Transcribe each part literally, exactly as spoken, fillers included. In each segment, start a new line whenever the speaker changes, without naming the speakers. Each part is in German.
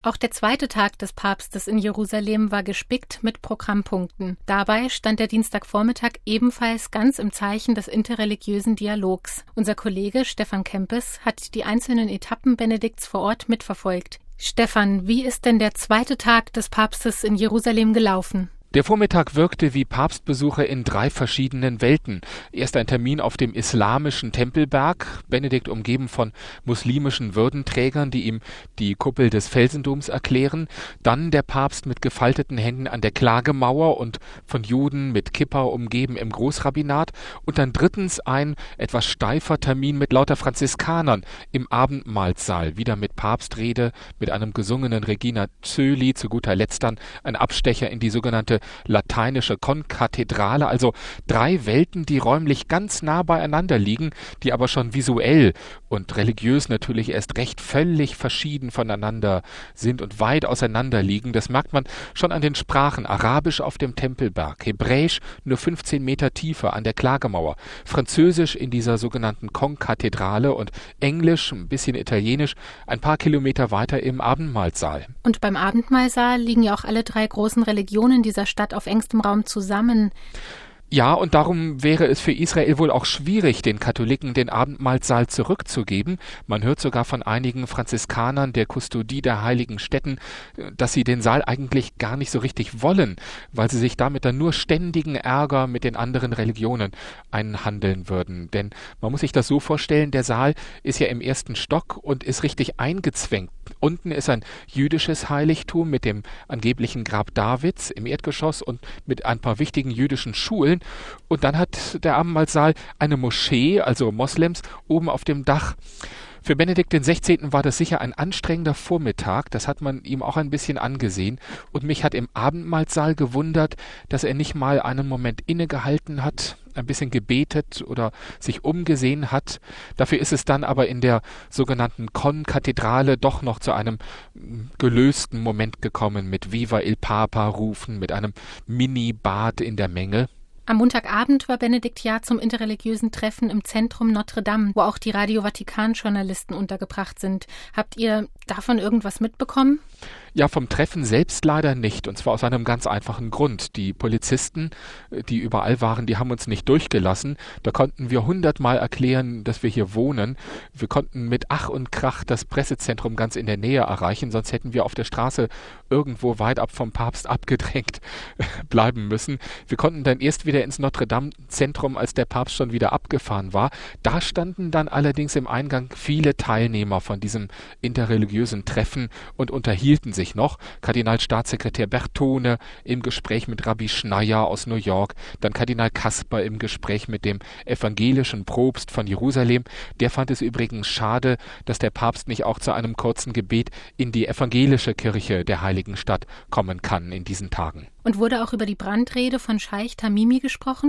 Auch der zweite Tag des Papstes in Jerusalem war gespickt mit Programmpunkten. Dabei stand der Dienstagvormittag ebenfalls ganz im Zeichen des interreligiösen Dialogs. Unser Kollege Stefan Kempes hat die einzelnen Etappen Benedikts vor Ort mitverfolgt. Stefan, wie ist denn der zweite Tag des Papstes in Jerusalem gelaufen?
Der Vormittag wirkte wie Papstbesuche in drei verschiedenen Welten. Erst ein Termin auf dem islamischen Tempelberg, Benedikt umgeben von muslimischen Würdenträgern, die ihm die Kuppel des Felsendoms erklären. Dann der Papst mit gefalteten Händen an der Klagemauer und von Juden mit Kippa umgeben im Großrabbinat. Und dann drittens ein etwas steifer Termin mit lauter Franziskanern im Abendmahlsaal. Wieder mit Papstrede, mit einem gesungenen Regina Coeli, zu guter Letzt dann ein Abstecher in die sogenannte lateinische Konkathedrale, also drei Welten, die räumlich ganz nah beieinander liegen, die aber schon visuell und religiös natürlich erst recht völlig verschieden voneinander sind und weit auseinander liegen. Das merkt man schon an den Sprachen. Arabisch auf dem Tempelberg, Hebräisch nur fünfzehn Meter tiefer an der Klagemauer, Französisch in dieser sogenannten Konkathedrale und Englisch, ein bisschen Italienisch, ein paar Kilometer weiter im Abendmahlsaal.
Und beim Abendmahlsaal liegen ja auch alle drei großen Religionen dieser Stadt auf engstem Raum zusammen.
Ja, und darum wäre es für Israel wohl auch schwierig, den Katholiken den Abendmahlsaal zurückzugeben. Man hört sogar von einigen Franziskanern der Kustodie der heiligen Stätten, dass sie den Saal eigentlich gar nicht so richtig wollen, weil sie sich damit dann nur ständigen Ärger mit den anderen Religionen einhandeln würden. Denn man muss sich das so vorstellen, der Saal ist ja im ersten Stock und ist richtig eingezwängt. Unten ist ein jüdisches Heiligtum mit dem angeblichen Grab Davids im Erdgeschoss und mit ein paar wichtigen jüdischen Schulen. Und dann hat der Abendmahlsaal eine Moschee, also Moslems, oben auf dem Dach. Für Benedikt den Sechzehnten war das sicher ein anstrengender Vormittag, das hat man ihm auch ein bisschen angesehen. Und mich hat im Abendmahlsaal gewundert, dass er nicht mal einen Moment innegehalten hat, ein bisschen gebetet oder sich umgesehen hat. Dafür ist es dann aber in der sogenannten Konkathedrale doch noch zu einem gelösten Moment gekommen mit Viva il Papa rufen, mit einem Mini-Bad in der Menge.
Am Montagabend war Benedikt ja zum interreligiösen Treffen im Zentrum Notre Dame, wo auch die Radio Vatikan-Journalisten untergebracht sind. Habt ihr davon irgendwas mitbekommen?
Ja, vom Treffen selbst leider nicht, und zwar aus einem ganz einfachen Grund. Die Polizisten, die überall waren, die haben uns nicht durchgelassen. Da konnten wir hundertmal erklären, dass wir hier wohnen. Wir konnten mit Ach und Krach das Pressezentrum ganz in der Nähe erreichen, sonst hätten wir auf der Straße irgendwo weit ab vom Papst abgedrängt bleiben müssen. Wir konnten dann erst wieder ins Notre-Dame-Zentrum, als der Papst schon wieder abgefahren war. Da standen dann allerdings im Eingang viele Teilnehmer von diesem interreligiösen Treffen und unterhielten sich noch. Kardinalstaatssekretär Bertone im Gespräch mit Rabbi Schneier aus New York, dann Kardinal Kasper im Gespräch mit dem evangelischen Propst von Jerusalem. Der fand es übrigens schade, dass der Papst nicht auch zu einem kurzen Gebet in die evangelische Kirche der Heiligen Stadt kommen kann in diesen Tagen.
Und wurde auch über die Brandrede von Scheich Tamimi gesprochen?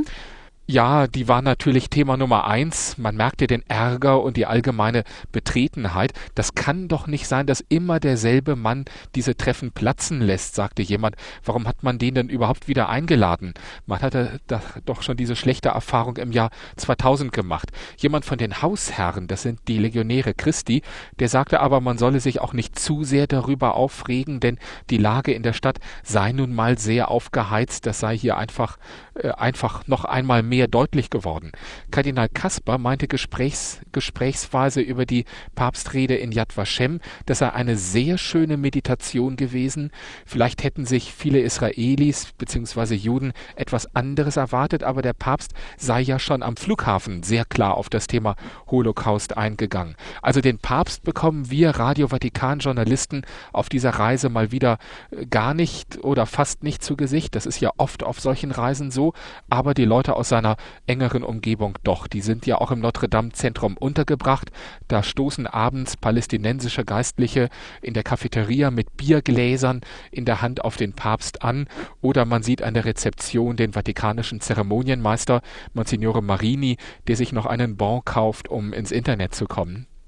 Ja, die war natürlich Thema Nummer eins. Man merkte den Ärger und die allgemeine Betretenheit. Das kann doch nicht sein, dass immer derselbe Mann diese Treffen platzen lässt, sagte jemand. Warum hat man den denn überhaupt wieder eingeladen? Man hatte doch schon diese schlechte Erfahrung im Jahr zweitausend gemacht. Jemand von den Hausherren, das sind die Legionäre Christi, der sagte aber, man solle sich auch nicht zu sehr darüber aufregen, denn die Lage in der Stadt sei nun mal sehr aufgeheizt. Das sei hier einfach, äh, einfach noch einmal mehr deutlich geworden. Kardinal Kasper meinte gesprächs, gesprächsweise über die Papstrede in Yad Vashem, das sei eine sehr schöne Meditation gewesen. Vielleicht hätten sich viele Israelis bzw. Juden etwas anderes erwartet, aber der Papst sei ja schon am Flughafen sehr klar auf das Thema Holocaust eingegangen. Also den Papst bekommen wir Radio Vatikan-Journalisten auf dieser Reise mal wieder gar nicht oder fast nicht zu Gesicht. Das ist ja oft auf solchen Reisen so, aber die Leute aus seiner engeren Umgebung doch. Die sind ja auch im Notre-Dame-Zentrum untergebracht. Da stoßen abends palästinensische Geistliche in der Cafeteria mit Biergläsern in der Hand auf den Papst an. Oder man sieht an der Rezeption den vatikanischen Zeremonienmeister Monsignore Marini, der sich noch einen Bon kauft, um ins Internet zu kommen.